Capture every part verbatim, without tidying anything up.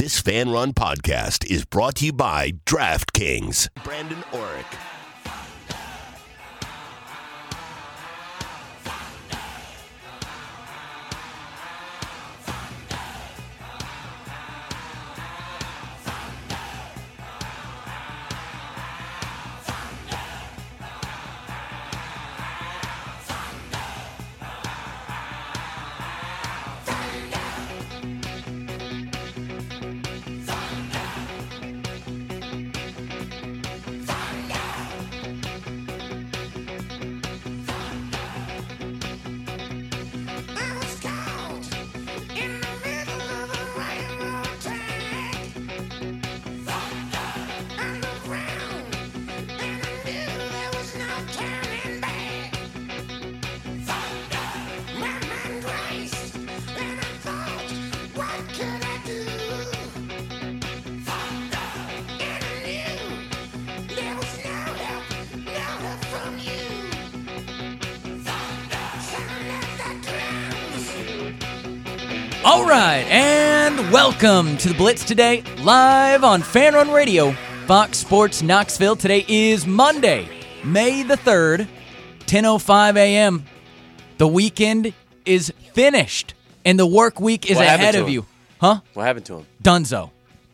This Fan Run podcast is brought to you by DraftKings. Brandon Orick. All right, and welcome to the Blitz today, live on Fan Run Radio, Fox Sports Knoxville. Today is Monday, May the third, ten oh five a.m. The weekend is finished, and the work week is What happened ahead to of him? you. Huh? What happened to him? Dunzo.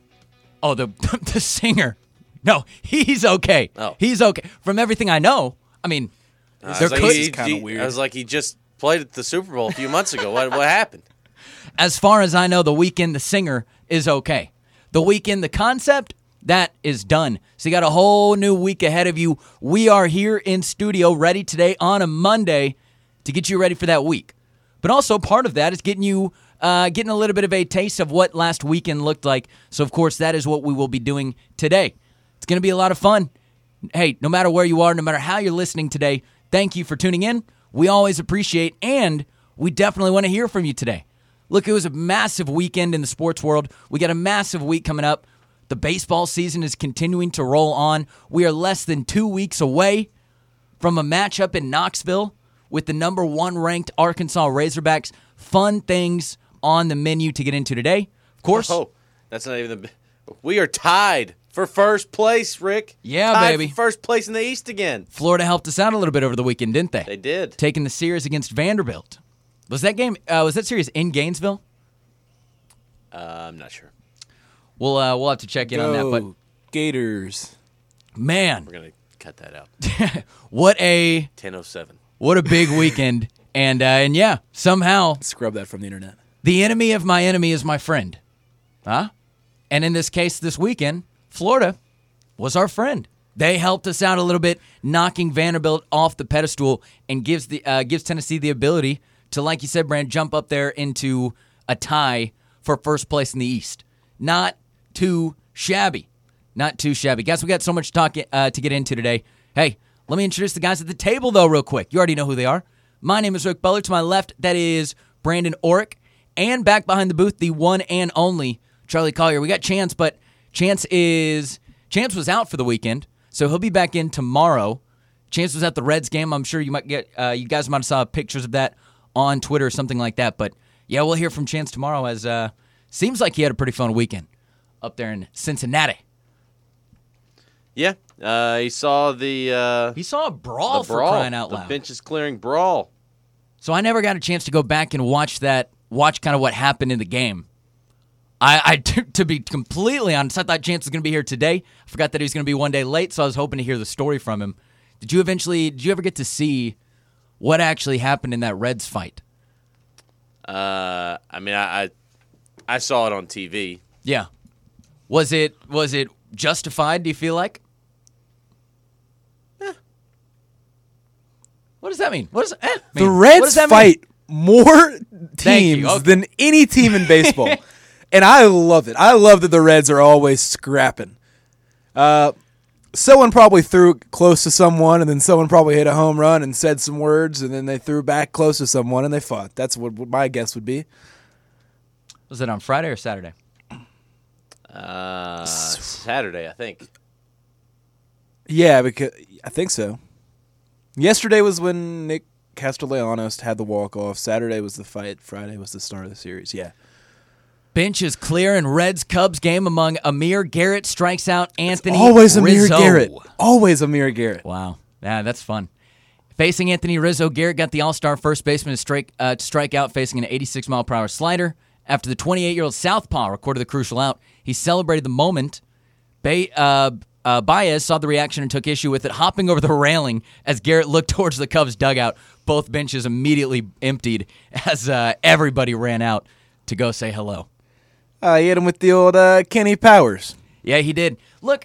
Oh, the the singer. No, he's okay. Oh. He's okay. From everything I know, I mean, Uh, there I was like, could... he- kinda he- weird. I was like, he just played at the Super Bowl a few months ago. What what happened? As far as I know, the weekend, the singer is okay. The weekend, the concept, that is done. So you got a whole new week ahead of you. We are here in studio ready today on a Monday to get you ready for that week. But also part of that is getting you uh, getting a little bit of a taste of what last weekend looked like. So, of course, that is what we will be doing today. It's going to be a lot of fun. Hey, no matter where you are, no matter how you're listening today, thank you for tuning in. We always appreciate, and we definitely want to hear from you today. Look, it was a massive weekend in the sports world. We got a massive week coming up. The baseball season is continuing to roll on. We are less than two weeks away from a matchup in Knoxville with the number one ranked Arkansas Razorbacks. Fun things on the menu to get into today. Of course. Oh, that's not even the. We are tied for first place, Rick. Yeah, tied baby. For first place in the East again. Florida helped us out a little bit over the weekend, didn't they? They did. Taking the series against Vanderbilt. Was that game? Uh, was that series in Gainesville? Uh, I'm not sure. We'll uh, we'll have to check in on that. But Go Gators. man, We're gonna cut that out. what a ten oh seven. what a big weekend! And uh, and yeah, somehow Scrub that from the internet. the enemy of my enemy is my friend, huh? And in this case, this weekend, Florida was our friend. They helped us out a little bit, knocking Vanderbilt off the pedestal, and gives the uh, gives Tennessee the ability to, like you said, Brand, jump up there into a tie for first place in the East. Not too shabby. Not too shabby. Guys, we got so much to talk uh, to get into today. Hey, let me introduce the guys at the table, though, real quick. You already know who they are. My name is Rick Butler. To my left, that is Brandon Orick. And back behind the booth, the one and only Charlie Collier. We got Chance, but Chance is Chance was out for the weekend, so he'll be back in tomorrow. Chance was at the Reds game. I'm sure you might get uh, you guys might have saw pictures of that on Twitter or something like that. But yeah, we'll hear from Chance tomorrow. As uh, seems like he had a pretty fun weekend up there in Cincinnati. Yeah, uh, he saw the uh, He saw a brawl, the brawl, for crying out the loud. benches clearing brawl. So I never got a chance to go back and watch that, watch kind of what happened in the game. I, I to be completely honest, I thought Chance was going to be here today. I forgot that he was going to be one day late, so I was hoping to hear the story from him. Did you eventually, did you ever get to see what actually happened in that Reds fight? Uh, I mean, I, I I saw it on T V. Yeah. Was it was it justified, do you feel like? Eh. What does that mean? What does, eh, mean? The What Reds does that mean? fight more Thank you. teams Okay. than any team in baseball. And I love it. I love that the Reds are always scrapping. Uh, someone probably threw close to someone, and then someone probably hit a home run and said some words, and then they threw back close to someone, and they fought. That's what, what my guess would be. Was it on Friday or Saturday? Uh, Saturday, I think. Yeah, because I think so. Yesterday was when Nick Castellanos had the walk-off. Saturday was the fight. Friday was the start of the series. Yeah. Bench is clear in Reds-Cubs game among Amir Garrett strikes out Anthony Always Amir Rizzo. Garrett. Always Amir Garrett. Wow. Yeah, that's fun. Facing Anthony Rizzo, Garrett got the all-star first baseman to strike, uh, to strike out facing an eighty-six mile per hour slider. After the twenty-eight-year-old southpaw recorded the crucial out, he celebrated the moment. Bay, uh, uh, Baez saw the reaction and took issue with it, hopping over the railing as Garrett looked towards the Cubs dugout. Both benches immediately emptied as uh, everybody ran out to go say hello. Uh, he hit him with the old uh, Kenny Powers. Yeah, he did. Look,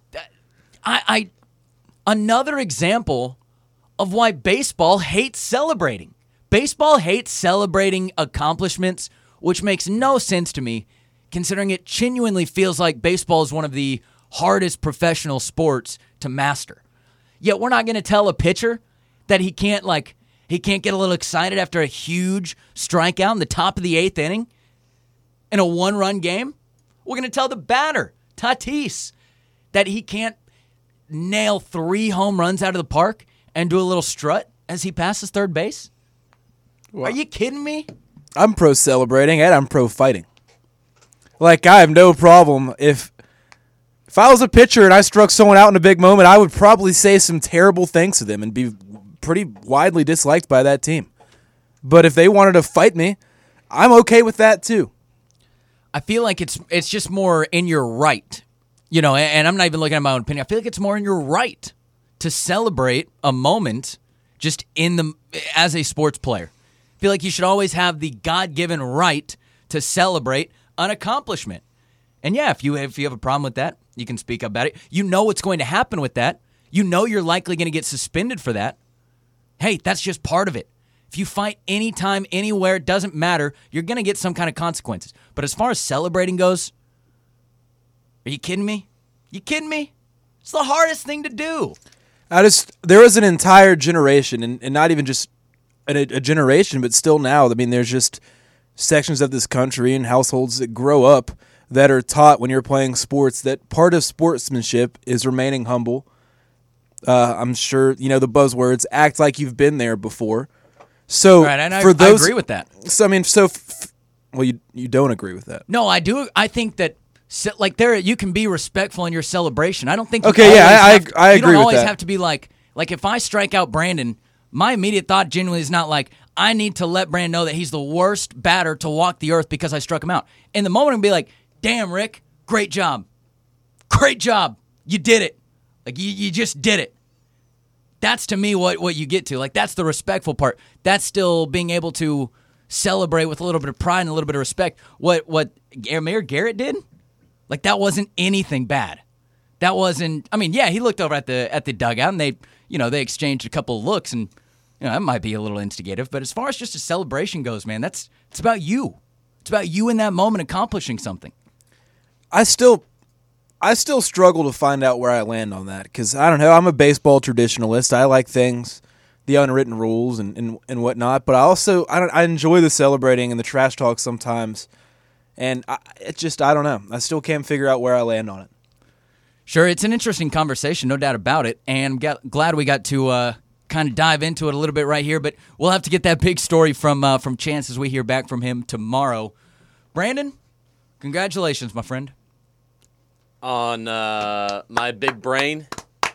I, I another example of why baseball hates celebrating. Baseball hates celebrating accomplishments, which makes no sense to me, considering it genuinely feels like baseball is one of the hardest professional sports to master. Yet we're not going to tell a pitcher that he can't like he can't get a little excited after a huge strikeout in the top of the eighth inning in a one-run game. We're going to tell the batter, Tatis, that he can't nail three home runs out of the park and do a little strut as he passes third base? Well, are you kidding me? I'm pro celebrating and I'm pro fighting. Like, I have no problem if if I was a pitcher and I struck someone out in a big moment, I would probably say some terrible things to them and be pretty widely disliked by that team. But if they wanted to fight me, I'm okay with that too. I feel like it's it's just more in your right, you know, and I'm not even looking at my own opinion. I feel like it's more in your right to celebrate a moment just in the as a sports player. I feel like you should always have the God-given right to celebrate an accomplishment. And yeah, if you if you have a problem with that, you can speak up about it. You know what's going to happen with that. You know you're likely going to get suspended for that. Hey, that's just part of it. If you fight anytime, anywhere, it doesn't matter. You're going to get some kind of consequences. But as far as celebrating goes, are you kidding me? You kidding me? It's the hardest thing to do. I just there is an entire generation, and, and not even just a, a generation, but still now. I mean, there's just sections of this country and households that grow up that are taught when you're playing sports that part of sportsmanship is remaining humble. Uh, I'm sure you know the buzzwords. Act like you've been there before. So right, and for I, those, I agree with that. So I mean, so f- well, you you don't agree with that? No, I do. I think that like there, you can be respectful in your celebration. I don't think. You okay, yeah, I have, I, I you agree don't with always that. have to be like like if I strike out Brandon, my immediate thought genuinely is not like I need to let Brandon know that he's the worst batter to walk the earth because I struck him out. In the moment, I'm be like, "Damn, Rick, great job, great job, you did it. Like you, you just did it." That's to me what, what you get to. Like, that's the respectful part. That's still being able to celebrate with a little bit of pride and a little bit of respect. What what Amir Garrett did, like, that wasn't anything bad. That wasn't, I mean, yeah, he looked over at the at the dugout and they, you know, they exchanged a couple of looks and, you know, that might be a little instigative. But as far as just a celebration goes, man, that's it's about you. It's about you in that moment accomplishing something. I still... I still struggle to find out where I land on that because, I don't know, I'm a baseball traditionalist. I like things, the unwritten rules and, and, and whatnot, but I also I, don't, I enjoy the celebrating and the trash talk sometimes, and I, it just, I don't know. I still can't figure out where I land on it. Sure, it's an interesting conversation, no doubt about it, and I'm glad we got to uh, kind of dive into it a little bit right here, but we'll have to get that big story from, uh, from Chance as we hear back from him tomorrow. Brandon, congratulations, my friend. On uh, my big brain,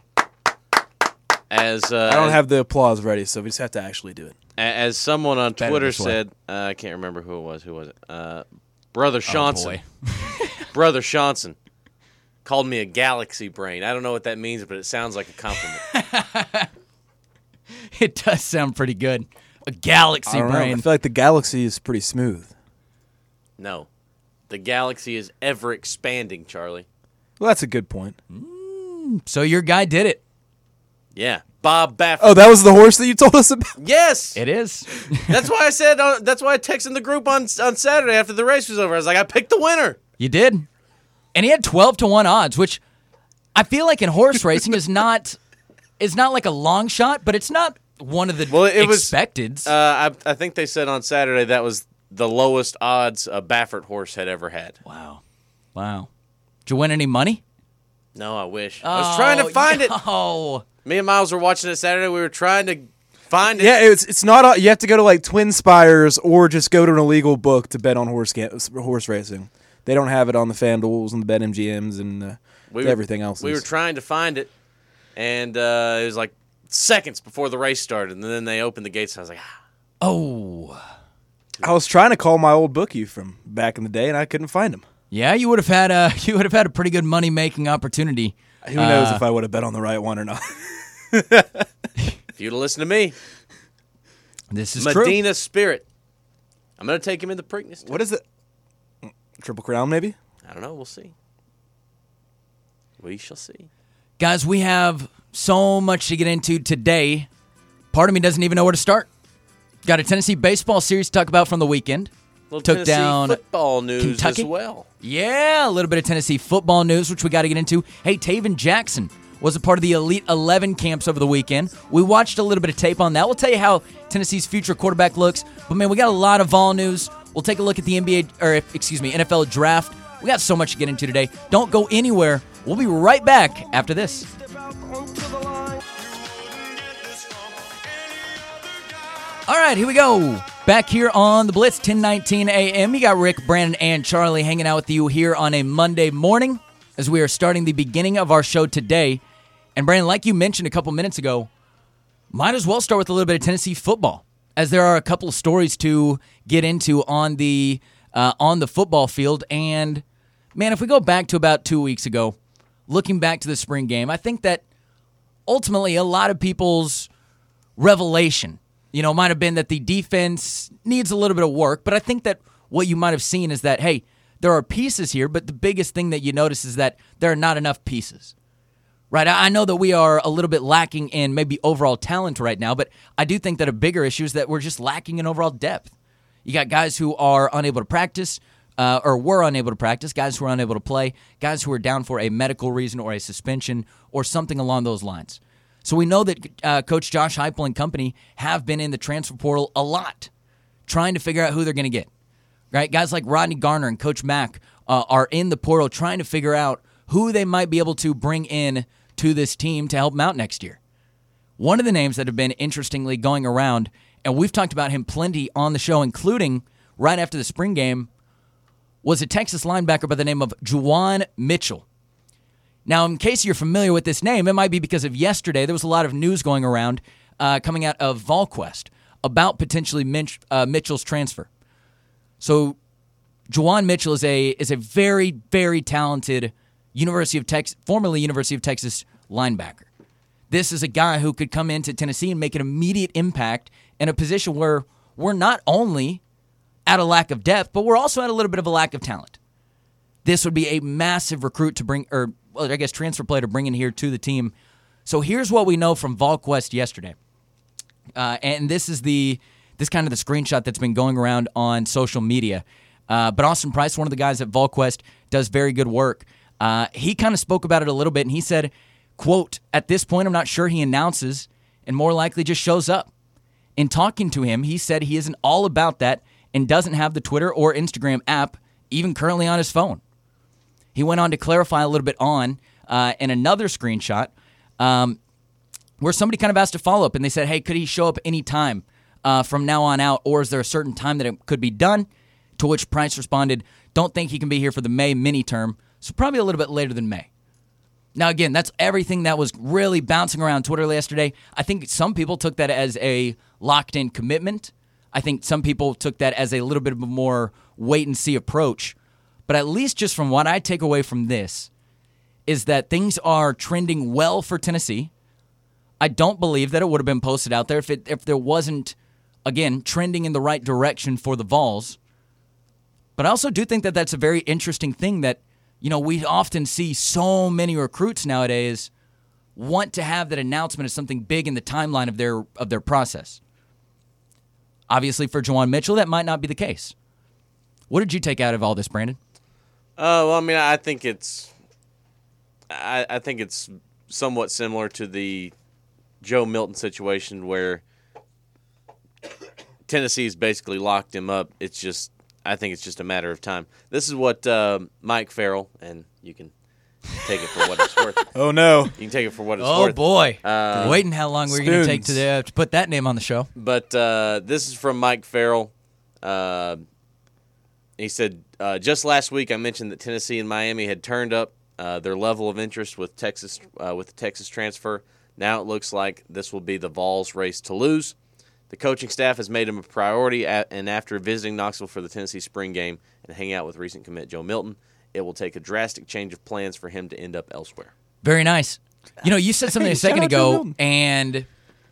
as uh, I don't have the applause ready, so we just have to actually do it. as someone on Better Twitter this way. said, uh, I can't remember who it was. Who was it? Uh, Brother Shanson. Oh, boy. Brother Shanson called me a galaxy brain. I don't know what that means, but it sounds like a compliment. It does sound pretty good. A galaxy I don't know. brain. I feel like the galaxy is pretty smooth. No, the galaxy is ever expanding, Charlie. Well, that's a good point. So your guy did it. Yeah, Bob Baffert. Oh, that was the horse that you told us about? Yes, It is. that's why I said. Uh, that's why I texted the group on on Saturday after the race was over. I was like, I picked the winner. You did. And he had twelve to one odds, which I feel like in horse racing is not is not like a long shot, but it's not one of the Well, it was- expecteds. Uh, I, I think they said on Saturday that was the lowest odds a Baffert horse had ever had. wow. Wow. Did you win any money? No, I wish. I was trying to find it. Oh. Me and Miles were watching it Saturday. We were trying to Find it. Yeah, it's it's not. A, you have to go to like Twin Spires or just go to an illegal book to bet on horse ga- horse racing. They don't have it on the FanDuels and the BetMGMs and uh, We were- everything else. We were trying to find it, and uh, it was like seconds before the race started, and then they opened the gates, and I was like, ah. Oh. I was trying to call my old bookie from back in the day, and I couldn't find him. Yeah, you would have had a you would have had a pretty good money making opportunity. Who knows Uh, if I would have bet on the right one or not? If you'd have listened to me, This is true. Medina Spirit. I'm going to take him in the Preakness. What is it? Triple Crown, maybe? I don't know. We'll see. We shall see. Guys, we have so much to get into today. Part of me doesn't even know where to start. Got a Tennessee baseball series to talk about from the weekend. Little Took Tennessee down football news Kentucky. as well. Yeah, a little bit of Tennessee football news, which we got to get into. Hey, Taven Jackson was a part of the Elite eleven camps over the weekend. We watched a little bit of tape on that. We'll tell you how Tennessee's future quarterback looks. But, man, we got a lot of Vol news. We'll take a look at the N B A, or excuse me, N F L draft. We got so much to get into today. Don't go anywhere. We'll be right back after this. All right, here we go. Back here on the Blitz, ten nineteen a.m. You got Rick, Brandon, and Charlie hanging out with you here on a Monday morning as we are starting the beginning of our show today. And Brandon, like you mentioned a couple minutes ago, might as well start with a little bit of Tennessee football, as there are a couple of stories to get into on the uh, on the football field. And, man, if we go back to about two weeks ago, looking back to the spring game, I think that ultimately a lot of people's revelation, you know, might have been that the defense needs a little bit of work. But I think that what you might have seen is that, hey, there are pieces here, but the biggest thing that you notice is that there are not enough pieces. Right, I know that we are a little bit lacking in maybe overall talent right now, but I do think that a bigger issue is that we're just lacking in overall depth. You got guys who are unable to practice, uh, or were unable to practice, guys who are unable to play, guys who are down for a medical reason or a suspension or something along those lines. So we know that uh, Coach Josh Heupel and company have been in the transfer portal a lot, trying to figure out who they're going to get. Right, guys like Rodney Garner and Coach Mack uh, are in the portal trying to figure out who they might be able to bring in to this team to help them out next year. One of the names that have been interestingly going around, and we've talked about him plenty on the show, including right after the spring game, was a Texas linebacker by the name of Juwan Mitchell. Now, in case you're familiar with this name, it might be because of yesterday. There was a lot of news going around uh, coming out of VolQuest about potentially Mitch, uh, Mitchell's transfer. So Juwan Mitchell is a is a very, very talented University of Texas, formerly University of Texas linebacker. This is a guy who could come into Tennessee and make an immediate impact in a position where we're not only at a lack of depth, but we're also at a little bit of a lack of talent. This would be a massive recruit to bring, or well, I guess transfer player to bring in here to the team. So here's what we know from VolQuest yesterday, uh, and this is the this kind of the screenshot that's been going around on social media. Uh, but Austin Price, one of the guys at VolQuest, does very good work. Uh, he kind of spoke about it a little bit, and he said, quote, "At this point, I'm not sure he announces and more likely just shows up." In talking to him, he said he isn't all about that and doesn't have the Twitter or Instagram app even currently on his phone. He went on to clarify a little bit on uh, in another screenshot um, where somebody kind of asked a follow-up, and they said, hey, could he show up any time uh, from now on out, or is there a certain time that it could be done? To which Price responded, don't think he can be here for the May mini-term, so probably a little bit later than May. Now, again, that's everything that was really bouncing around Twitter yesterday. I think some people took that as a locked-in commitment. I think some people took that as a little bit of a more wait-and-see approach. But at least just from what I take away from this is that things are trending well for Tennessee. I don't believe that it would have been posted out there if it if there wasn't, again, trending in the right direction for the Vols. But I also do think that that's a very interesting thing that, you know, we often see so many recruits nowadays want to have that announcement as something big in the timeline of their of their process. Obviously, for Juwan Mitchell, that might not be the case. What did you take out of all this, Brandon? Uh, well, I mean, I think it's, I, I think it's somewhat similar to the Joe Milton situation where Tennessee's basically locked him up. It's just, I think it's just a matter of time. This is what uh, Mike Farrell, and you can take it for what it's worth. Oh, no. You can take it for what it's Oh, worth. boy. Uh, Waiting how long we're going to take to, Spoons. uh, to put that name on the show. But uh, this is from Mike Farrell. Uh, he said, uh, just last week I mentioned that Tennessee and Miami had turned up uh, their level of interest with Texas uh, with the Texas transfer. Now it looks like this will be the Vols' race to lose. The coaching staff has made him a priority, at, and after visiting Knoxville for the Tennessee spring game and hanging out with recent commit Joe Milton, it will take a drastic change of plans for him to end up elsewhere. Very nice. You know, you said something Hey, a second shout out Joe ago, Milton. and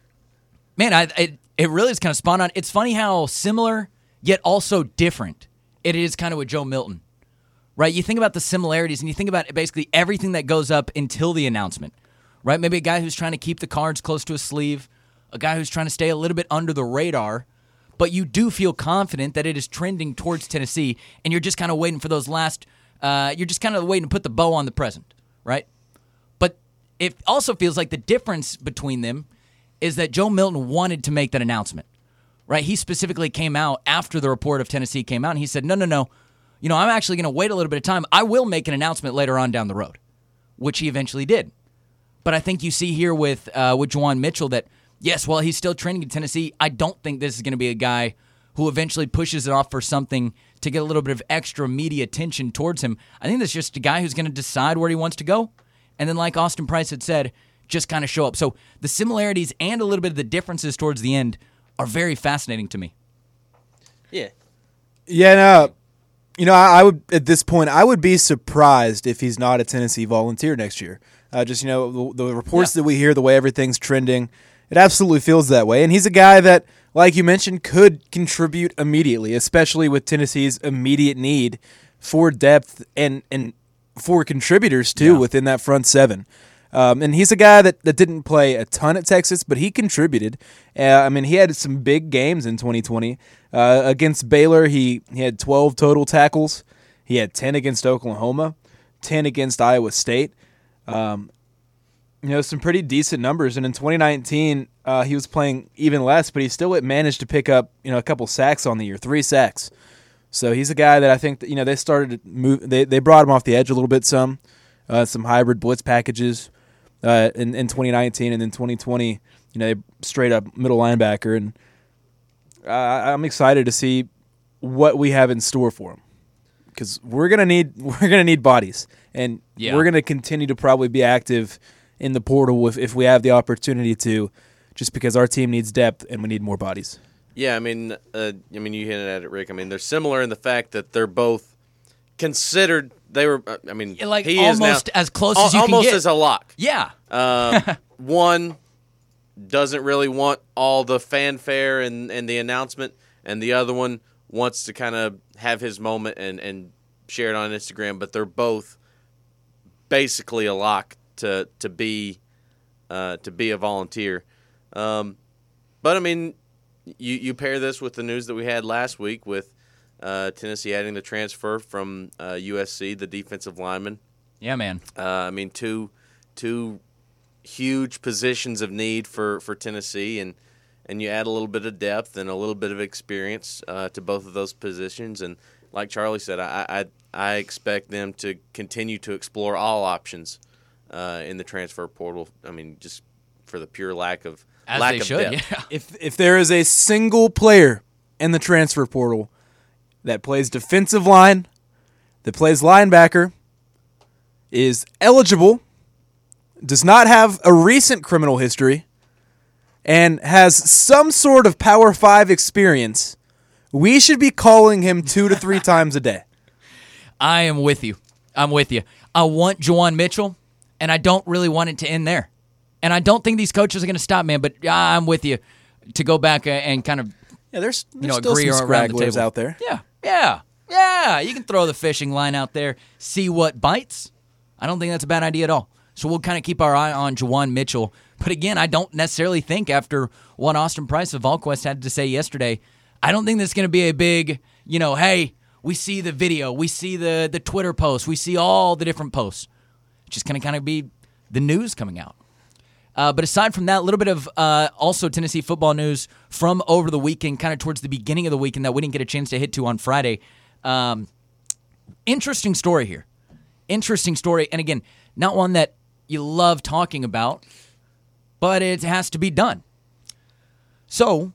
man, I, it it really is kind of spot on. It's funny how similar yet also different it is kind of with Joe Milton, right? You think about the similarities, and you think about basically everything that goes up until the announcement, right? Maybe a guy who's trying to keep the cards close to his sleeve, a guy who's trying to stay a little bit under the radar, but you do feel confident that it is trending towards Tennessee, and you're just kind of waiting for those last. Uh, you're just kind of waiting to put the bow on the present, right? But it also feels like the difference between them is that Joe Milton wanted to make that announcement, right? He specifically came out after the report of Tennessee came out, and he said, no, no, no, you know, I'm actually going to wait a little bit of time. I will make an announcement later on down the road, which he eventually did. But I think you see here with uh, with Juwan Mitchell that, yes, while he's still training in Tennessee, I don't think this is going to be a guy who eventually pushes it off for something to get a little bit of extra media attention towards him. I think that's just a guy who's going to decide where he wants to go. And then like Austin Price had said, just kind of show up. So the similarities and a little bit of the differences towards the end are very fascinating to me. Yeah. Yeah, no. You know, I, I would, at this point, I would be surprised if he's not a Tennessee Volunteer next year. Uh, just, you know, the, the reports Yeah. that we hear, the way everything's trending, it absolutely feels that way. And he's a guy that, like you mentioned, could contribute immediately, especially with Tennessee's immediate need for depth and, and for contributors, too, Yeah. within that front seven. Um, and he's a guy that, that didn't play a ton at Texas, but he contributed. Uh, I mean, he had some big games in twenty twenty. Uh, against Baylor, he, he had twelve total tackles. He had ten against Oklahoma, ten against Iowa State. Um, you know, some pretty decent numbers. And in twenty nineteen, uh, he was playing even less, but he still managed to pick up, you know, a couple sacks on the year, three sacks. So he's a guy that I think that, you know, they started to move. They they brought him off the edge a little bit. Some, uh, some hybrid blitz packages uh, in in twenty nineteen, and then twenty twenty, you know, they straight up middle linebacker. And uh, I'm excited to see what we have in store for him, because we're gonna need we're gonna need bodies, and Yeah. we're gonna continue to probably be active in the portal if if we have the opportunity to, just because our team needs depth and we need more bodies. Yeah, I mean, uh, I mean, you hinted at it, Rick. I mean, they're similar in the fact that they're both considered. They were, uh, I mean, Like he is almost now, as close al- as you can almost get. as a lock. Yeah. Uh, one doesn't really want all the fanfare and, and the announcement, and the other one wants to kind of have his moment and, and share it on Instagram. But they're both basically a lock to to be uh, to be a volunteer. Um, but I mean. You you pair this with the news that we had last week with uh, Tennessee adding the transfer from uh, U S C, the defensive lineman. Yeah, man. Uh, I mean, two two huge positions of need for, for Tennessee, and, and you add a little bit of depth and a little bit of experience uh, to both of those positions. And like Charlie said, I I, I expect them to continue to explore all options uh, in the transfer portal. I mean, just for the pure lack of As lack they of should, depth. yeah. If if there is a single player in the transfer portal that plays defensive line, that plays linebacker, is eligible, does not have a recent criminal history, and has some sort of Power Five experience, we should be calling him two to three times a day. I am with you. I'm with you. I want Juwan Mitchell, and I don't really want it to end there. And I don't think these coaches are going to stop, man, but I'm with you to go back uh, and kind of, Yeah, there's, there's you know, still agree some around the scragglers table. out there. Yeah, yeah, yeah. You can throw the fishing line out there, see what bites. I don't think that's a bad idea at all. So we'll kind of keep our eye on Juwan Mitchell. But again, I don't necessarily think after what Austin Price of VolQuest had to say yesterday, I don't think this is going to be a big, you know, hey, we see the video, we see the, the Twitter posts, we see all the different posts. It's just going to kind of be the news coming out. Uh, but aside from that, a little bit of uh, also Tennessee football news from over the weekend, kind of towards the beginning of the weekend that we didn't get a chance to hit to on Friday. Um, interesting story here. interesting story. And again, not one that you love talking about, but it has to be done. So,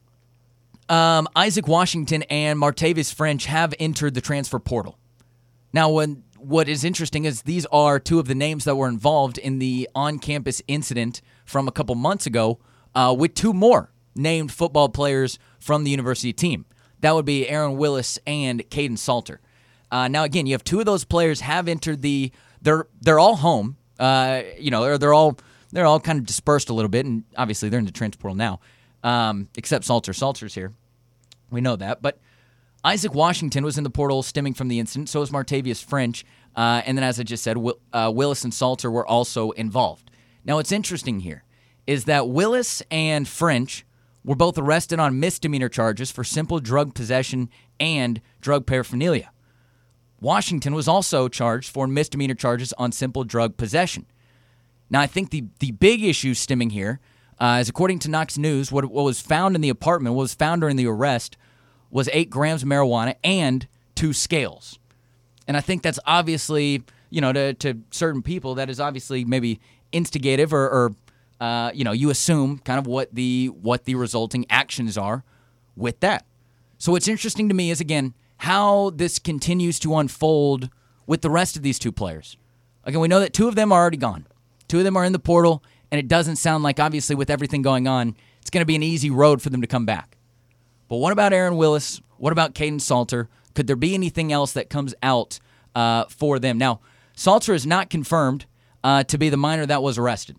um, Isaac Washington and Martavis French have entered the transfer portal. Now, when, what is interesting is these are two of the names that were involved in the on-campus incident from a couple months ago uh, with two more named football players from the university team. That would be Aaron Willis and Caden Salter. Uh, now, again, you have two of those players have entered the. They're they're all home. Uh, you know, they're, they're all they're all kind of dispersed a little bit, and obviously they're in the transfer portal now. Um, except Salter. Salter's here. We know that, but Isaac Washington was in the portal stemming from the incident. So was Martavius French, uh, and then as I just said, Will, uh, Willis and Salter were also involved. Now, what's interesting here is that Willis and French were both arrested on misdemeanor charges for simple drug possession and drug paraphernalia. Washington was also charged for misdemeanor charges on simple drug possession. Now, I think the, the big issue stemming here uh, is, according to Knox News, what, what was found in the apartment, what was found during the arrest, was eight grams of marijuana and two scales. And I think that's obviously, you know, to, to certain people, that is obviously maybe instigative or, or uh, you know, you assume kind of what the what the resulting actions are with that. So what's interesting to me is, again, how this continues to unfold with the rest of these two players. Again, we know that two of them are already gone. Two of them are in the portal, and it doesn't sound like, obviously, with everything going on, it's going to be an easy road for them to come back. But what about Aaron Willis? What about Caden Salter? Could there be anything else that comes out uh, for them? Now, Salter is not confirmed uh, to be the minor that was arrested.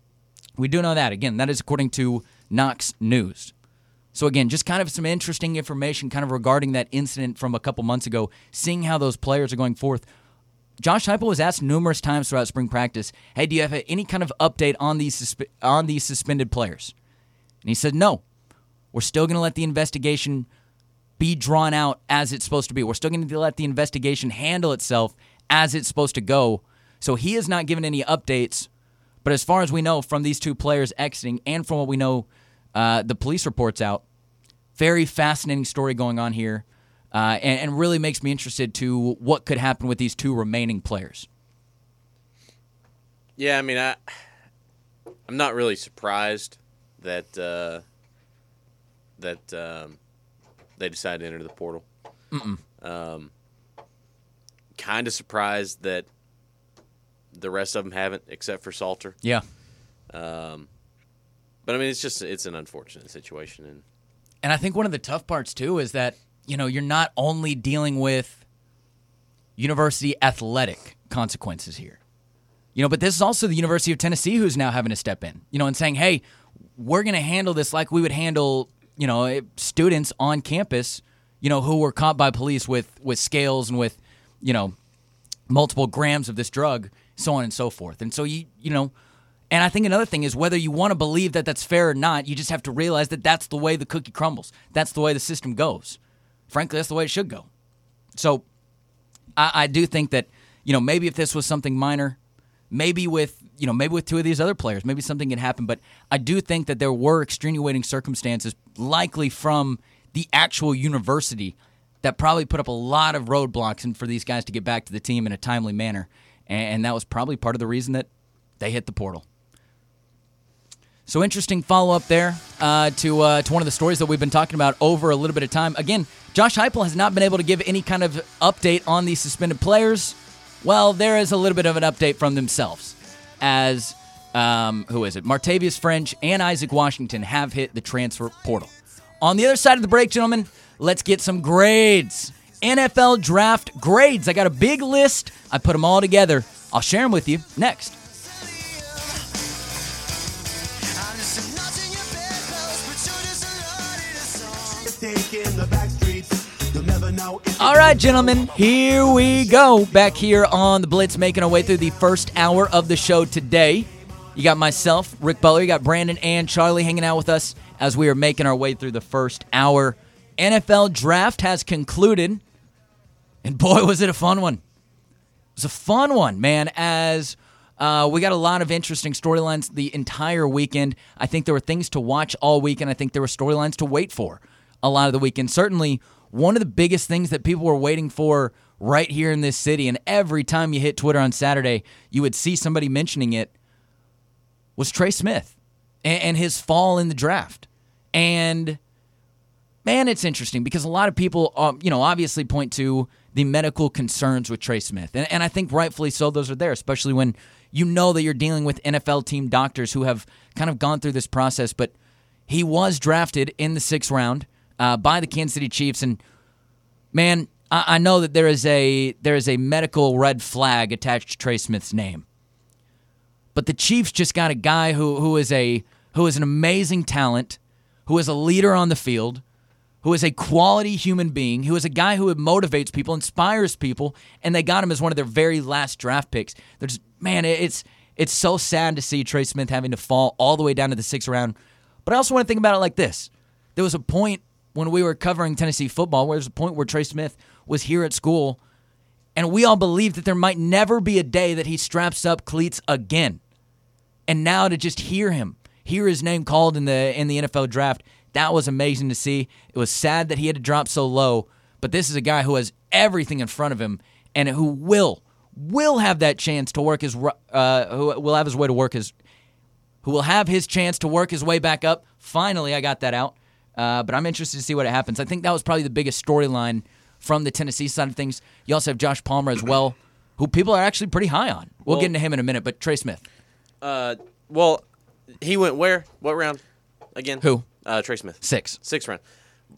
We do know that. Again, that is according to Knox News. So again, just kind of some interesting information kind of regarding that incident from a couple months ago, seeing how those players are going forth. Josh Heupel was asked numerous times throughout spring practice, hey, do you have any kind of update on these suspe- on these suspended players? And he said, no. We're still going to let the investigation be drawn out as it's supposed to be. We're still going to let the investigation handle itself as it's supposed to go. So he has not given any updates. But as far as we know from these two players exiting and from what we know, uh, the police reports out, very fascinating story going on here, uh, and, and really makes me interested to what could happen with these two remaining players. Yeah, I mean, I, I'm not really surprised that uh, that um, they decided to enter the portal. Mm-mm. Um, kind of surprised that the rest of them haven't, except for Salter. Yeah. Um, but I mean, it's just it's an unfortunate situation, and and I think one of the tough parts too is that, you know, you're not only dealing with university athletic consequences here, you know, but this is also the University of Tennessee who's now having to step in, you know, and saying, hey, we're going to handle this like we would handle, you know, students on campus, you know, who were caught by police with with scales and with, you know, multiple grams of this drug, so on and so forth. And so, you you know, and I think another thing is, whether you want to believe that that's fair or not, you just have to realize that that's the way the cookie crumbles. That's the way the system goes. Frankly, that's the way it should go. So I, I do think that, you know, maybe if this was something minor, maybe with, you know, maybe with two of these other players, maybe something could happen. But I do think that there were extenuating circumstances, likely from the actual university, that probably put up a lot of roadblocks and for these guys to get back to the team in a timely manner. And that was probably part of the reason that they hit the portal. So interesting follow-up there uh, to uh, to one of the stories that we've been talking about over a little bit of time. Again, Josh Heupel has not been able to give any kind of update on these suspended players. Well, there is a little bit of an update from themselves, as, um, who is it? Martavius French and Isaac Washington have hit the transfer portal. On the other side of the break, gentlemen, let's get some grades. N F L draft grades. I got a big list. I put them all together. I'll share them with you next. All right, gentlemen, here we go. Back here on the Blitz, making our way through the first hour of the show today. You got myself, Rick Butler. You got Brandon and Charlie hanging out with us as we are making our way through the first hour. N F L draft has concluded, and boy, was it a fun one. It was a fun one, man, as uh, we got a lot of interesting storylines the entire weekend. I think there were things to watch all weekend. I think there were storylines to wait for a lot of the weekend. Certainly, one of the biggest things that people were waiting for right here in this city, and every time you hit Twitter on Saturday, you would see somebody mentioning it, was Trey Smith and, and his fall in the draft. And, man, it's interesting because a lot of people, um, you know, obviously point to the medical concerns with Trey Smith. And, and I think rightfully so those are there, especially when you know that you're dealing with N F L team doctors who have kind of gone through this process. But he was drafted in the sixth round uh, by the Kansas City Chiefs. And, man, I, I know that there is a there is a medical red flag attached to Trey Smith's name. But the Chiefs just got a guy who who is a who is an amazing talent, who is a leader on the field, who is a quality human being, who is a guy who motivates people, inspires people, and they got him as one of their very last draft picks. There's, man, it's it's so sad to see Trey Smith having to fall all the way down to the sixth round. But I also want to think about it like this. There was a point when we were covering Tennessee football where there was a point where Trey Smith was here at school, and we all believed that there might never be a day that he straps up cleats again. And now to just hear him, hear his name called in the in the N F L draft, that was amazing to see. It was sad that he had to drop so low, but this is a guy who has everything in front of him and who will, will have that chance to work his, uh, who will have his way to work his, who will have his chance to work his way back up. Finally, I got that out, uh, but I'm interested to see what happens. I think that was probably the biggest storyline from the Tennessee side of things. You also have Josh Palmer as well, who people are actually pretty high on. We'll, Well, get into him in a minute, but Trey Smith. Uh, well, he went where? What round? Again? Who? Uh, Trey Smith. Six. Sixth round.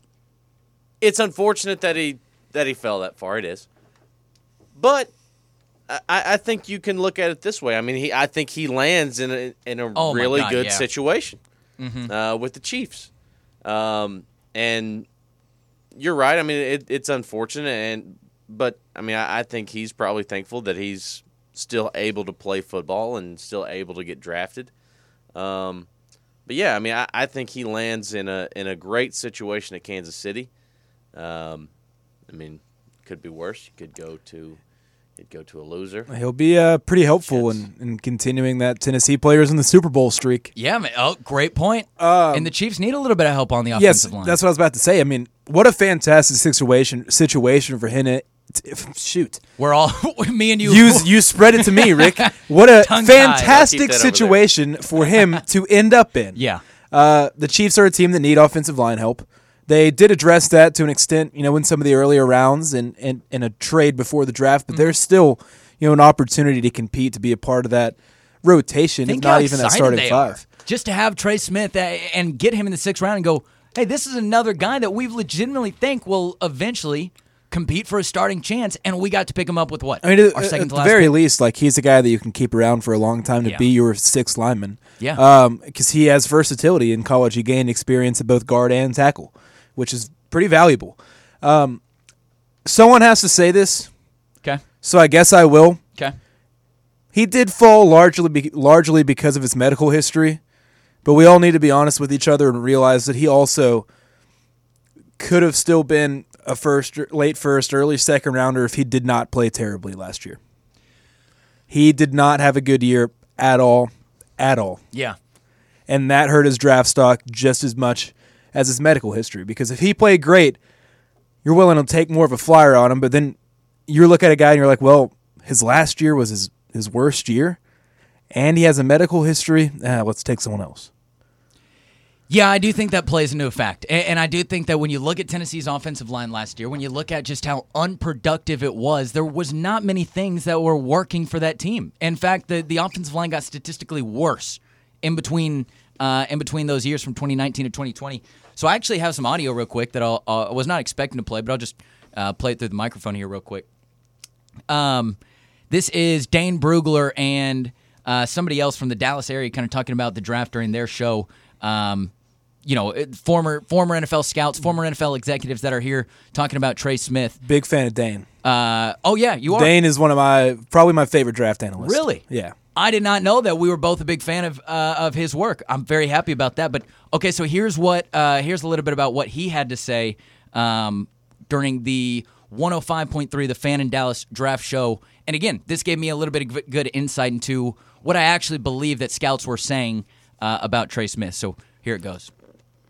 It's unfortunate that he that he fell that far. It is, but I, I think you can look at it this way. I mean, he I think he lands in a in a Oh my really God, good yeah. situation Mm-hmm. uh, with the Chiefs, um, and you're right. I mean, it, it's unfortunate, and but I mean, I, I think he's probably thankful that he's still able to play football and still able to get drafted. Um, but yeah, I mean, I, I think he lands in a in a great situation at Kansas City. Um, I mean, could be worse. You could go to, could go to a loser. He'll be uh, pretty helpful in, in continuing that Tennessee players in the Super Bowl streak. Yeah, man. Oh, great point. Um, and the Chiefs need a little bit of help on the Yes, offensive line. that's what I was about to say. I mean, what a fantastic situation situation for him. To, shoot, We're all, me and you. you you spread it to me, Rick. What a Tongue-tied. fantastic I'll keep that over there. situation for him to end up in. Yeah. Uh, the Chiefs are a team that need offensive line help. They did address that to an extent, you know, in some of the earlier rounds and in, in, in a trade before the draft, but Mm-hmm. there's still, you know, an opportunity to compete, to be a part of that rotation, Think if not how even that excited starting they five. are. Just to have Trey Smith uh, and get him in the sixth round and go, hey, this is another guy that we legitimately think will eventually compete for a starting chance, and we got to pick him up with what? I mean, at, Our at second to the last very pick? least, like he's a guy that you can keep around for a long time to Yeah. be your sixth lineman. Yeah. Um, because he has versatility in college. He gained experience at both guard and tackle, which is pretty valuable. Um, someone has to say this, Okay. so I guess I will. Okay. He did fall largely be, largely because of his medical history, but we all need to be honest with each other and realize that he also could have still been a first, late first, early second rounder if he did not play terribly last year. He did not have a good year at all, at all. Yeah. And that hurt his draft stock just as much as his medical history. Because if he played great, you're willing to take more of a flyer on him, but then you look at a guy and you're like, well, his last year was his, his worst year, and he has a medical history. Ah, let's take someone else. Yeah, I do think that plays into a fact. And, and I do think that when you look at Tennessee's offensive line last year, when you look at just how unproductive it was, there was not many things that were working for that team. In fact, the, the offensive line got statistically worse in between uh, in between those years from twenty nineteen to twenty twenty. So I actually have some audio real quick that I'll, uh, I was not expecting to play, but I'll just uh, play it through the microphone here real quick. Um, this is Dane Brugler and uh, somebody else from the Dallas area kind of talking about the draft during their show. Um, you know, former former N F L scouts, former N F L executives that are here talking about Trey Smith. Big fan of Dane. Uh, oh, yeah, you are? Dane is one of my, probably my favorite draft analysts. Really? Yeah. I did not know that we were both a big fan of uh, of his work. I'm very happy about that. But, okay, so here's what uh, here's a little bit about what he had to say um, during the one oh five point three The Fan in Dallas draft show. And, again, this gave me a little bit of good insight into what I actually believe that scouts were saying uh, about Trey Smith. So here it goes.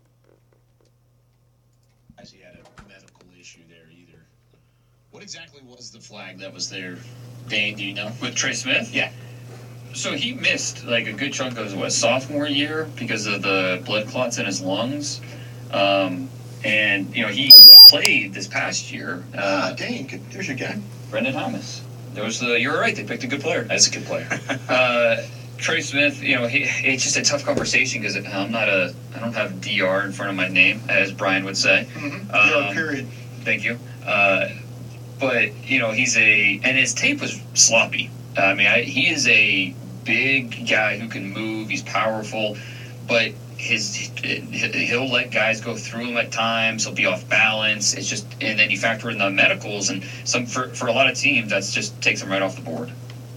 He had a medical issue there either. What exactly was the flag that was there? Dane, do you know? With Trey Smith? Yeah. So he missed like a good chunk of his what, sophomore year because of the blood clots in his lungs. Um, and, you know, he played this past year. Uh, Ah, Dane, good- there's your guy. Brendan Thomas. There was the, you were right, they picked a good player. That's a good player. Uh, Trey Smith, you know, he, it's just a tough conversation because I'm not a, I don't have D R in front of my name, as Brian would say. Mm-hmm. Um, period. Thank you. Uh, but, you know, he's a, and his tape was sloppy. Uh, I mean, I, he is a big guy who can move, he's powerful, but his, he'll let guys go through him at times, he'll be off balance. It's just, and then you factor in the medicals, and some, for, for a lot of teams, that's just takes them right off the board.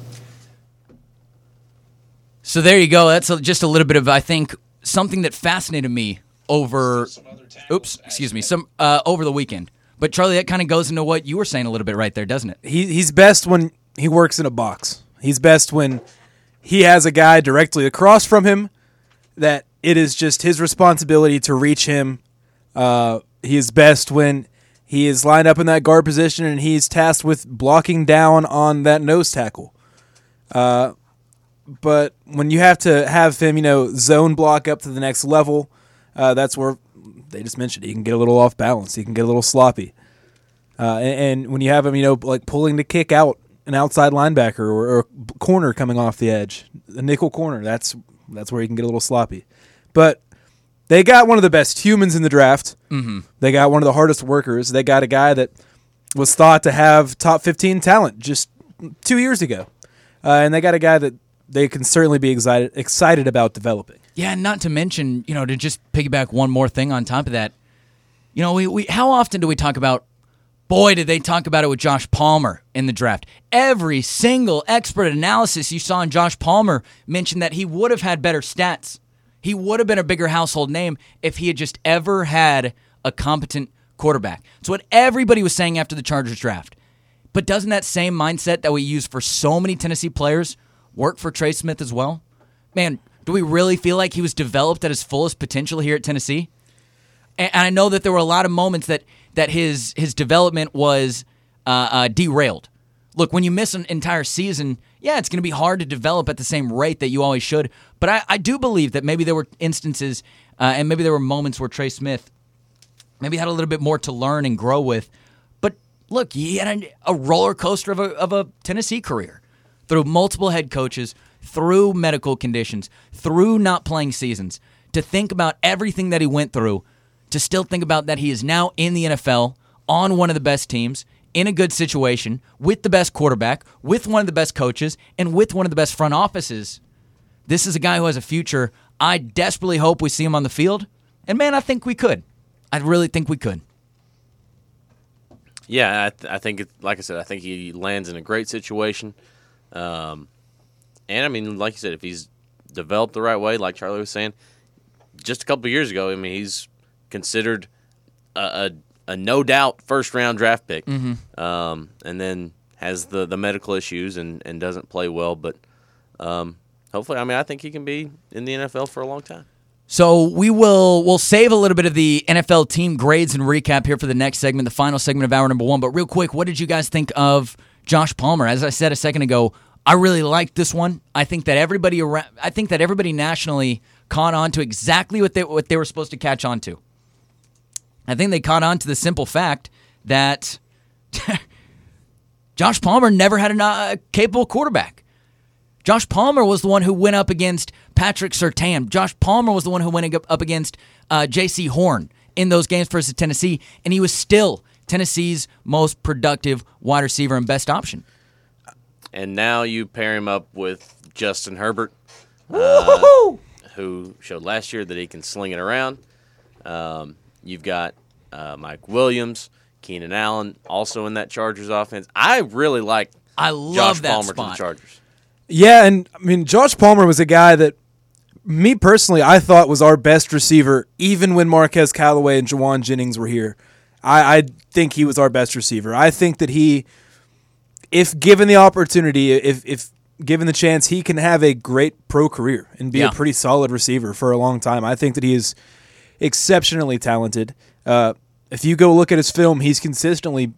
So there you go. That's a, just a little bit of, I think, something that fascinated me over, oops, excuse me, some uh, over the weekend. But Charlie, that kind of goes into what you were saying a little bit right there, doesn't it? He he's best when he works in a box. He's best when he has a guy directly across from him that it is just his responsibility to reach him. Uh, he is best when he is lined up in that guard position and he's tasked with blocking down on that nose tackle. Uh, but when you have to have him, you know, zone block up to the next level, uh, that's where they just mentioned he can get a little off balance. He can get a little sloppy. Uh, and, and when you have him, you know, like pulling the kick out, an outside linebacker or, or a corner coming off the edge, a nickel corner, that's that's where he can get a little sloppy. But they got one of the best humans in the draft. Mm-hmm. They got one of the hardest workers. They got a guy that was thought to have top fifteen talent just two years ago. Uh, and they got a guy that they can certainly be excited excited about developing. Yeah, and not to mention, you know, to just piggyback one more thing on top of that, you know, we, we how often do we talk about, boy, did they talk about it with Josh Palmer in the draft. Every single expert analysis you saw in Josh Palmer mentioned that he would have had better stats. He would have been a bigger household name if he had just ever had a competent quarterback. It's what everybody was saying after the Chargers draft. But doesn't that same mindset that we use for so many Tennessee players work for Trey Smith as well? Man, do we really feel like he was developed at his fullest potential here at Tennessee? And I know that there were a lot of moments that that his his development was uh, uh, derailed. Look, when you miss an entire season, yeah, it's going to be hard to develop at the same rate that you always should. But I, I do believe that maybe there were instances uh, and maybe there were moments where Trey Smith maybe had a little bit more to learn and grow with. But look, he had a, a roller coaster of a, of a Tennessee career through multiple head coaches, through medical conditions, through not playing seasons. To think about everything that he went through, to still think about that he is now in the N F L, on one of the best teams, in a good situation, with the best quarterback, with one of the best coaches, and with one of the best front offices. This is a guy who has a future. I desperately hope we see him on the field. And, man, I think we could. I really think we could. Yeah, I, th- I think, it, like I said, I think he lands in a great situation. Um, and, I mean, like you said, if he's developed the right way, like Charlie was saying, just a couple of years ago, I mean, he's considered a, a, a no-doubt first-round draft pick, Mm-hmm. um, and then has the, the medical issues and, and doesn't play well. But um, hopefully, I mean, I think he can be in the N F L for a long time. So we will we'll save a little bit of the N F L team grades and recap here for the next segment, the final segment of hour number one. But real quick, what did you guys think of Josh Palmer? As I said a second ago, I really liked this one. I think that everybody around, I think that everybody nationally caught on to exactly what they what they were supposed to catch on to. I think they caught on to the simple fact that Josh Palmer never had a uh, capable quarterback. Josh Palmer was the one who went up against Patrick Surtain. Josh Palmer was the one who went up against uh, J C Horn in those games versus Tennessee, and he was still Tennessee's most productive wide receiver and best option. And now you pair him up with Justin Herbert, uh, who showed last year that he can sling it around. Um, you've got uh, Mike Williams, Keenan Allen, also in that Chargers offense. I really like I love Josh that Palmer spot. to the Chargers. Yeah, and I mean, Josh Palmer was a guy that, me personally, I thought was our best receiver, even when Marquez Callaway and Jawan Jennings were here. I, I think he was our best receiver. I think that he, if given the opportunity, if if given the chance, he can have a great pro career and be Yeah. a pretty solid receiver for a long time. I think that he is exceptionally talented. Uh, if you go look at his film, he's consistently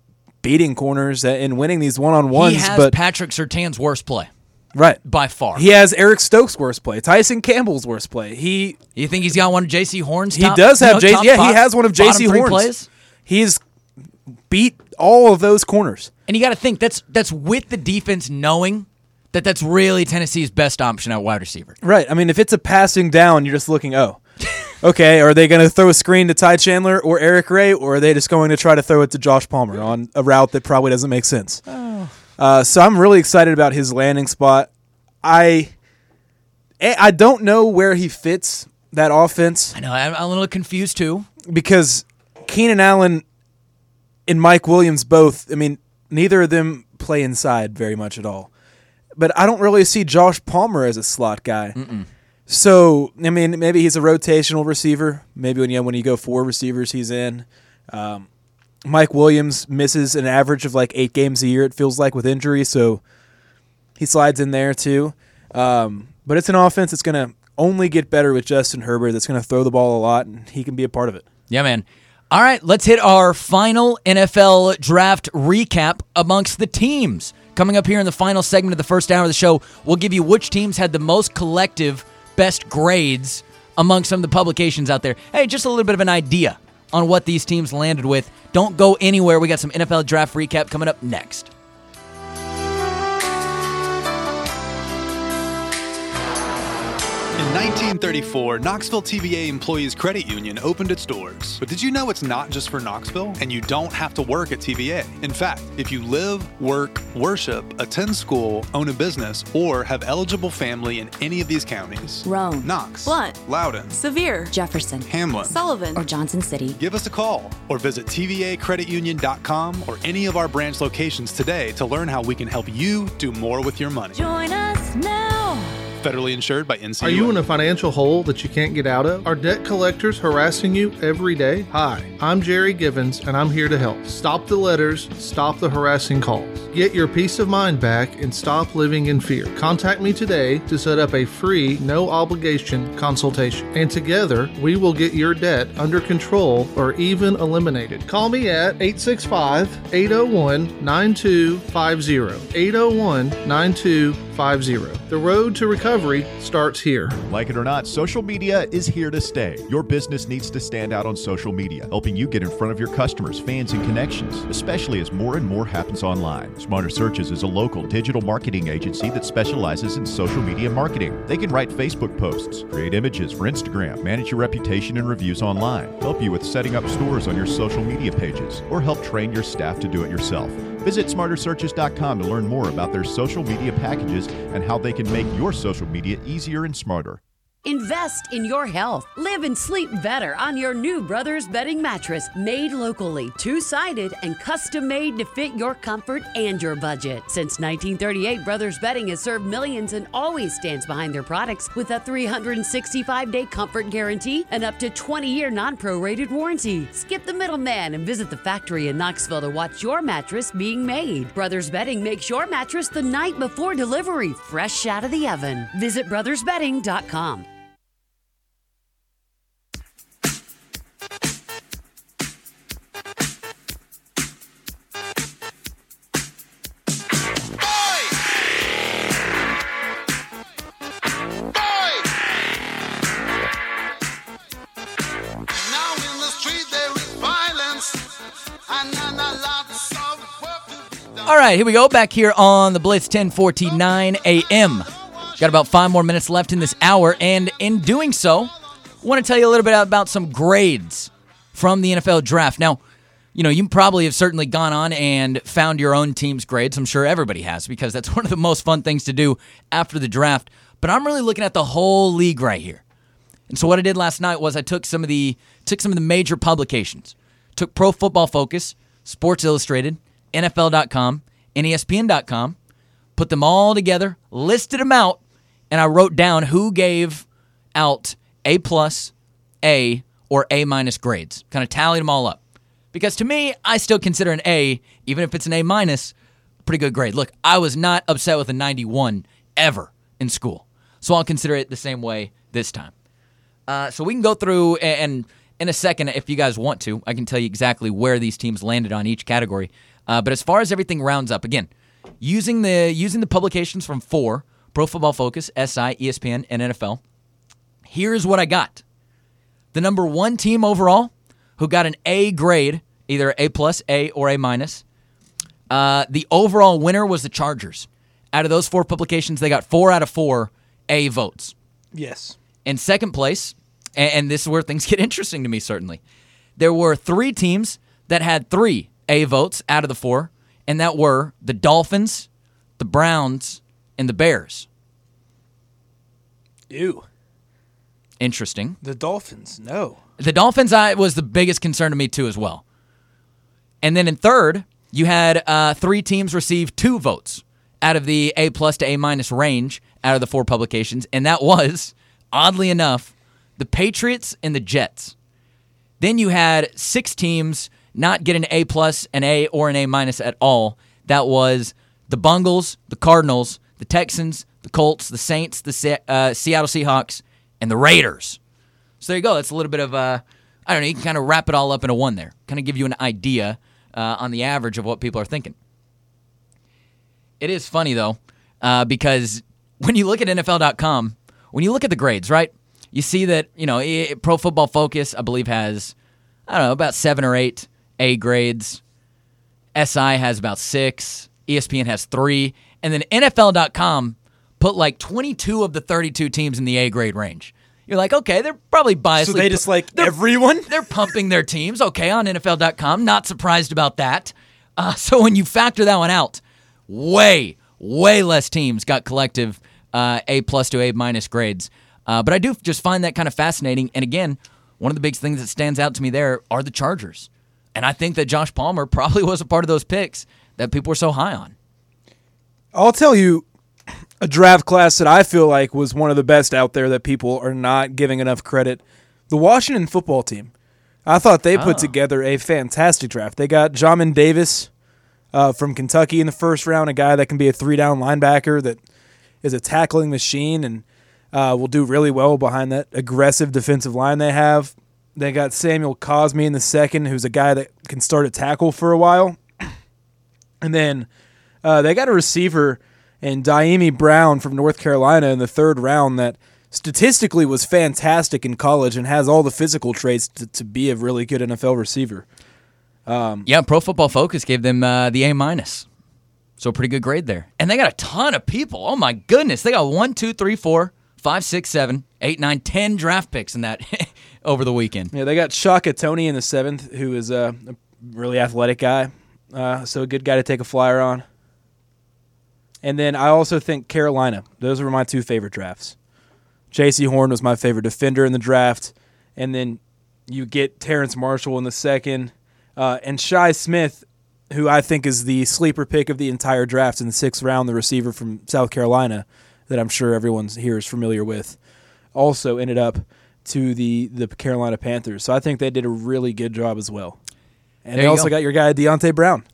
beating corners and winning these one-on-ones. He has but Patrick Surtain's worst play. Right. By far. He has Eric Stokes' worst play. Tyson Campbell's worst play. He You think he's got one of J C Horn's He top, does have you know, J C. top Yeah, five, he has one of J C bottom three Horn's plays? He's beat all of those corners. And you got to think, that's that's with the defense knowing that that's really Tennessee's best option at wide receiver. Right. I mean, if it's a passing down, you're just looking, oh, okay, are they going to throw a screen to Ty Chandler or Eric Ray, or are they just going to try to throw it to Josh Palmer on a route that probably doesn't make sense? Oh. Uh, so I'm really excited about his landing spot. I I don't know where he fits that offense. I know, I'm a little confused too. Because Keenan Allen and Mike Williams both, I mean, neither of them play inside very much at all. But I don't really see Josh Palmer as a slot guy. Mm-mm. So, I mean, maybe he's a rotational receiver. Maybe when you, when you go four receivers, he's in. Um, Mike Williams misses an average of like eight games a year, it feels like, with injury. So he slides in there too. Um, but it's an offense that's going to only get better with Justin Herbert, that's going to throw the ball a lot, and he can be a part of it. Yeah, man. All right, let's hit our final N F L draft recap amongst the teams. Coming up here in the final segment of the first hour of the show, we'll give you which teams had the most collective best grades among some of the publications out there. Hey, just a little bit of an idea on what these teams landed with. Don't go anywhere. We got some N F L draft recap coming up next. In nineteen thirty-four, Knoxville T V A Employees Credit Union opened its doors. But did you know it's not just for Knoxville? And you don't have to work at T V A. In fact, if you live, work, worship, attend school, own a business, or have eligible family in any of these counties, Rome, Knox, Blunt, Loudoun, Sevier, Jefferson, Hamlin, Sullivan, or Johnson City, give us a call or visit T V A credit union dot com or any of our branch locations today to learn how we can help you do more with your money. Join us now. Federally insured by N C U A. Are you in a financial hole that you can't get out of? Are debt collectors harassing you every day? Hi, I'm Jerry Givens, and I'm here to help. Stop the letters, stop the harassing calls. Get your peace of mind back and stop living in fear. Contact me today to set up a free, no-obligation consultation. And together, we will get your debt under control or even eliminated. Call me at eight six five, eight oh one, nine two five oh. eight oh one, nine two five oh. The road to recovery starts here. Like it or not, social media is here to stay. Your business needs to stand out on social media, helping you get in front of your customers, fans, and connections, especially as more and more happens online. Smarter Searches is a local digital marketing agency that specializes in social media marketing. They can write Facebook posts, create images for Instagram, manage your reputation and reviews online, help you with setting up stores on your social media pages, or help train your staff to do it yourself. Visit smarter searches dot com to learn more about their social media packages and how they can make your social media easier and smarter. Invest in your health. Live and sleep better on your new Brothers Bedding mattress. Made locally, two-sided, and custom-made to fit your comfort and your budget. Since nineteen thirty-eight, Brothers Bedding has served millions and always stands behind their products with a three hundred sixty-five day comfort guarantee and up to twenty year non-prorated warranty. Skip the middleman and visit the factory in Knoxville to watch your mattress being made. Brothers Bedding makes your mattress the night before delivery, fresh out of the oven. Visit brothers bedding dot com. All right, here we go. Back here on the Blitz, ten forty-nine a.m. Got about five more minutes left in this hour, and in doing so, I want to tell you a little bit about some grades from the N F L draft. Now, you know, you probably have certainly gone on and found your own team's grades. I'm sure everybody has, because that's one of the most fun things to do after the draft. But I'm really looking at the whole league right here. And so what I did last night was I took some of the took some of the major publications, took Pro Football Focus, Sports Illustrated, N F L dot com, and E S P N dot com, put them all together, listed them out, and I wrote down who gave out A plus, A, or A minus grades. Kind of tallied them all up. Because to me, I still consider an A, even if it's an A minus, a pretty good grade. Look, I was not upset with a ninety-one ever in school. So I'll consider it the same way this time. Uh, so we can go through, and in a second, if you guys want to, I can tell you exactly where these teams landed on each category. Uh, but as far as everything rounds up, again, using the using the publications from four, Pro Football Focus, S I, E S P N, and N F L, here's what I got. The number one team overall who got an A grade, either A plus, A, or A minus, uh, the overall winner was the Chargers. Out of those four publications, they got four out of four A votes. Yes. In second place, and, and this is where things get interesting to me, certainly, there were three teams that had three A votes out of the four, and that were the Dolphins, the Browns, and the Bears. Ew. Interesting. The Dolphins, no. The Dolphins I, was the biggest concern to me, too, as well. And then in third, you had uh, three teams receive two votes out of the A plus to A minus range out of the four publications, and that was, oddly enough, the Patriots and the Jets. Then you had six teams not get an A plus, an A, or an A minus at all. That was the Bungles, the Cardinals, the Texans, the Colts, the Saints, the Se- uh, Seattle Seahawks, and the Raiders. So there you go. That's a little bit of, uh, I don't know, you can kind of wrap it all up into one there. Kind of give you an idea uh, on the average of what people are thinking. It is funny, though, uh, because when you look at N F L dot com, when you look at the grades, right, you see that, you know, it, Pro Football Focus, I believe, has, I don't know, about seven or eight A grades. S I has about six. E S P N has three. And then N F L dot com put like twenty-two of the thirty-two teams in the A grade range. You're like, okay, they're probably biased. So they just like they're, everyone? They're pumping their teams, okay, on N F L dot com. Not surprised about that. Uh, so when you factor that one out, way, way less teams got collective uh, A plus to A minus grades. Uh, but I do just find that kind of fascinating. And again, one of the big things that stands out to me there are the Chargers. And I think that Josh Palmer probably was a part of those picks that people were so high on. I'll tell you a draft class that I feel like was one of the best out there that people are not giving enough credit. The Washington football team. I thought they put Oh. together a fantastic draft. They got Jamin Davis uh, from Kentucky in the first round, a guy that can be a three-down linebacker that is a tackling machine and uh, will do really well behind that aggressive defensive line they have. They got Samuel Cosme in the second, who's a guy that can start a tackle for a while. And then uh, they got a receiver in Daimi Brown from North Carolina in the third round that statistically was fantastic in college and has all the physical traits to, to be a really good N F L receiver. Um, Yeah, Pro Football Focus gave them uh, the A minus. So a pretty good grade there. And they got a ton of people. Oh, my goodness. They got one, two, three, four, five, six, seven, eight, nine, ten draft picks in that over the weekend. Yeah, they got Shaka Tony in the seventh, who is a, a really athletic guy. Uh, so a good guy to take a flyer on. And then I also think Carolina. Those were my two favorite drafts. J C Horn was my favorite defender in the draft. And then you get Terrence Marshall in the second. Uh, and Shi Smith, who I think is the sleeper pick of the entire draft in the sixth round, the receiver from South Carolina that I'm sure everyone here is familiar with, also ended up to the, the Carolina Panthers. So I think they did a really good job as well. And There they you also go. got your guy, Deontay Brown.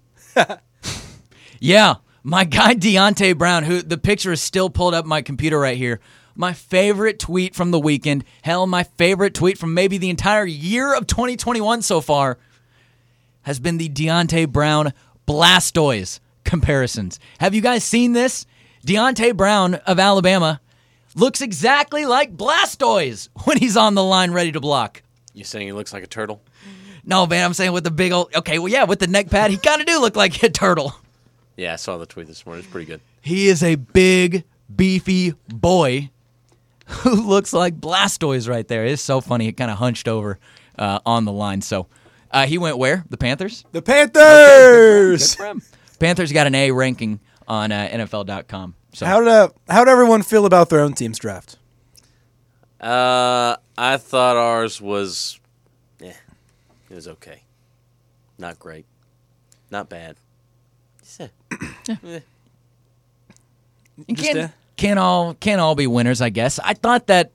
Yeah, my guy Deontay Brown, who the picture is still pulled up on my computer right here. My favorite tweet from the weekend, hell, my favorite tweet from maybe the entire year of twenty twenty-one so far, has been the Deontay Brown Blastoise comparisons. Have you guys seen this? Deontay Brown of Alabama looks exactly like Blastoise when he's on the line ready to block. You saying he looks like a turtle? No, man, I'm saying with the big old... Okay, well, yeah, with the neck pad, he kind of do look like a turtle. Yeah, I saw the tweet this morning. It's pretty good. He is a big, beefy boy who looks like Blastoise right there. It's so funny. He kind of hunched over uh, on the line. So uh, he went where? The Panthers? The Panthers! Good for him. Panthers got an A ranking on uh, N F L dot com. So How did uh, how did everyone feel about their own team's draft? Uh, I thought ours was, yeah, it was okay. Not great. Not bad. Just, eh. Eh. You Just, can't, uh, can't all can't all be winners, I guess. I thought that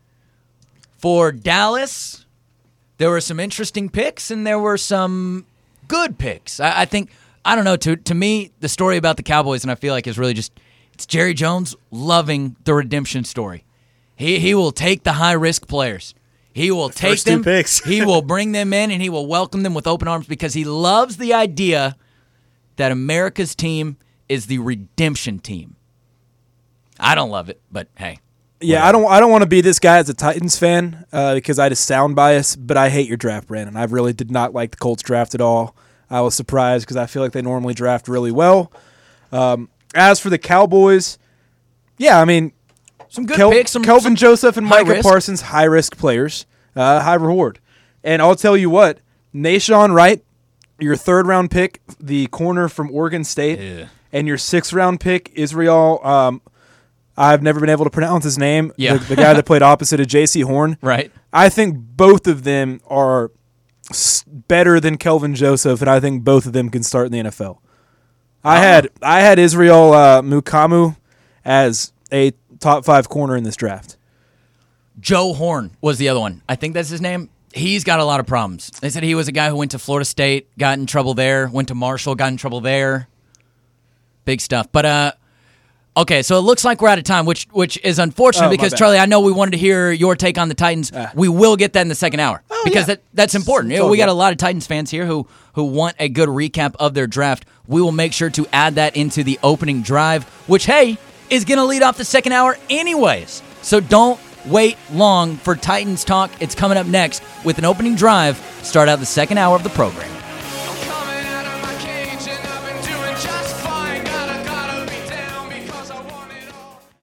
for Dallas, there were some interesting picks and there were some good picks. I, I think I don't know. To to me, the story about the Cowboys, and I feel like is really just it's Jerry Jones loving the redemption story. He he will take the high risk players. He will take first two them. picks. He will bring them in and he will welcome them with open arms because he loves the idea that America's team is the redemption team. I don't love it, but hey. Yeah, whatever. I don't I don't want to be this guy as a Titans fan uh, because I just sound biased, but I hate your draft, Brandon. I really did not like the Colts draft at all. I was surprised because I feel like they normally draft really well. Um, as for the Cowboys, yeah, I mean, some good Kel- picks. Some, Kelvin some Joseph and high Micah risk. Parsons, high-risk players, uh, high reward. And I'll tell you what, Nashawn Wright, your third-round pick, the corner from Oregon State, Yeah. and your sixth-round pick, Israel, um, I've never been able to pronounce his name, Yeah. the, the guy that played opposite of J C Horn. Right. I think both of them are s- better than Kelvin Joseph, and I think both of them can start in the N F L. I Ah. had I had Israel uh, Mukamu as a top five corner in this draft. Joe Horn was the other one. I think that's his name. He's got a lot of problems. They said he was a guy who went to Florida State, got in trouble there, went to Marshall, got in trouble there. Big stuff. But, uh, okay, so it looks like we're out of time, which which is unfortunate Oh, my because, bad. Charlie, I know we wanted to hear your take on the Titans. Ah. We will get that in the second hour because yeah. that, that's important. It's You know, all we got good. a lot of Titans fans here who, who want a good recap of their draft. We will make sure to add that into the opening drive, which, hey, is going to lead off the second hour anyways. So don't wait long for Titans talk. It's coming up next with an opening drive. Start out the second hour of the program.